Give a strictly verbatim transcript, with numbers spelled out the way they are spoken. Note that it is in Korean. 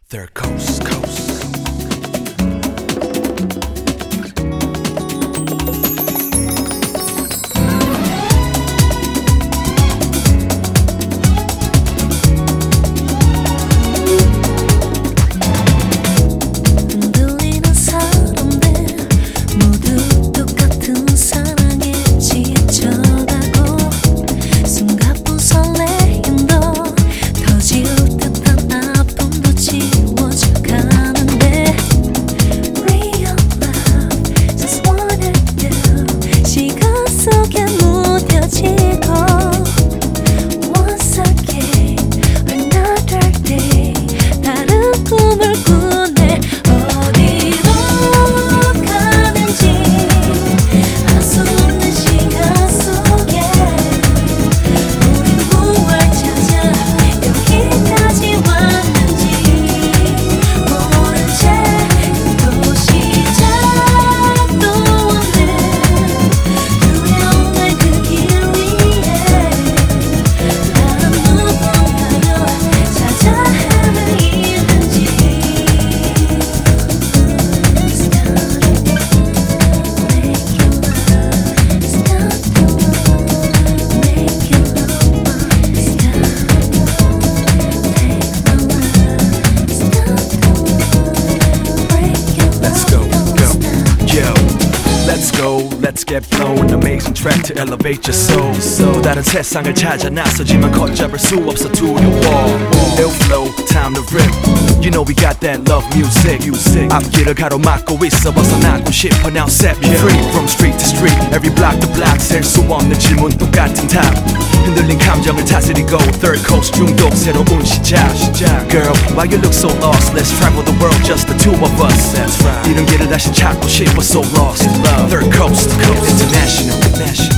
Third coast, coast. 흔들리는 사람들 모두 똑같은 사랑에 지쳐가고 숨가쁜 설레임도 터질 듯한 아픔도 지워져가는데 Real love just wanna do 시간 속에 무뎌지고 Once again another day 다른 꿈을 꾸네 어디로 가는지 알 수 없는 시간 속에 우린 무얼 찾아 여기까지 왔는지 모른 채 또 시작도 없는 두려움의 그 길 위에 나는 누군가를 찾아 헤매이는지 Let's go, go, yo. Let's go, let's get flow. An amazing track to elevate your soul. 또 다른 세상을 찾아 나서지만 걷잡을 수 없어 두려워. Ill flow, time to rip. You know we got that love music. music. 앞길을 가로막고 있어 벗어나고 싶어 now set me free. From street to street, every block to block 셀 수 없는 질문 똑같은 답. 흔들린 감정을 다스리고 Third coast 중독 새로운 시작. Girl, why you look so lost? Let's travel the world, just the two of us. That's right. 이런 길을 다시 찾고 싶어 so lost. Love. Third coast, coast. International. International.